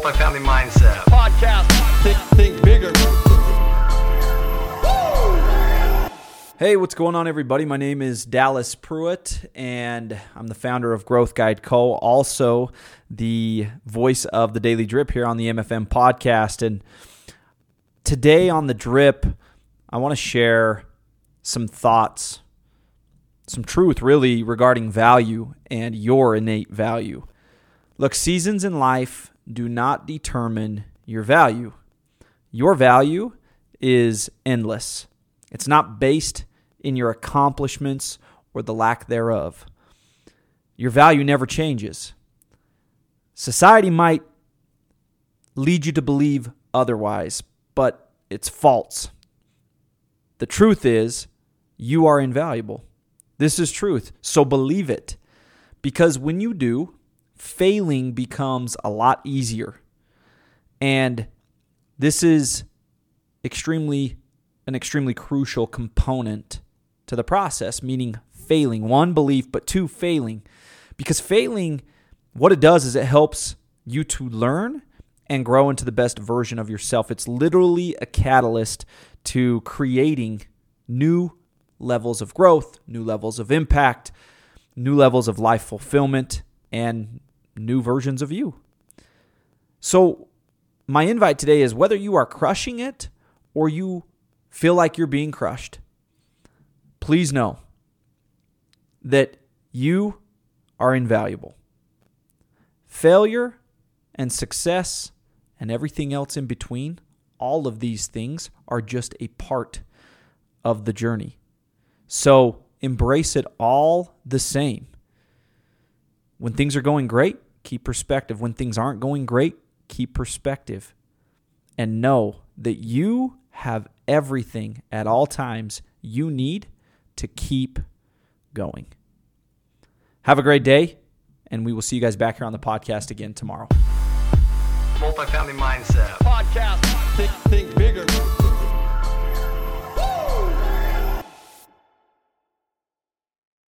Multifamily Mindset podcast. Think bigger. Hey, what's going on, everybody? My name is Dallas Pruitt, and I'm the founder of Growth Guide Co., also the voice of the Daily Drip here on the MFM podcast. And today on the Drip, I want to share some thoughts, some truth really regarding value and your innate value. Look, seasons in life do not determine your value. Your value is endless. It's not based in your accomplishments or the lack thereof. Your value never changes. Society might lead you to believe otherwise, but it's false. The truth is, you are invaluable. This is truth, so believe it. Because when you do, failing becomes a lot easier. And this is an extremely crucial component to the process, meaning failing. One, belief, but two, failing. Because failing, what it does is it helps you to learn and grow into the best version of yourself. It's literally a catalyst to creating new levels of growth, new levels of impact, new levels of life fulfillment, and new versions of you. So my invite today is whether you are crushing it or you feel like you're being crushed, please know that you are invaluable. Failure and success and everything else in between, all of these things are just a part of the journey. So embrace it all the same. When things are going great, keep perspective. When things aren't going great, keep perspective. And know that you have everything at all times you need to keep going. Have a great day, and we will see you guys back here on the podcast again tomorrow. Multifamily Mindset Podcast. Think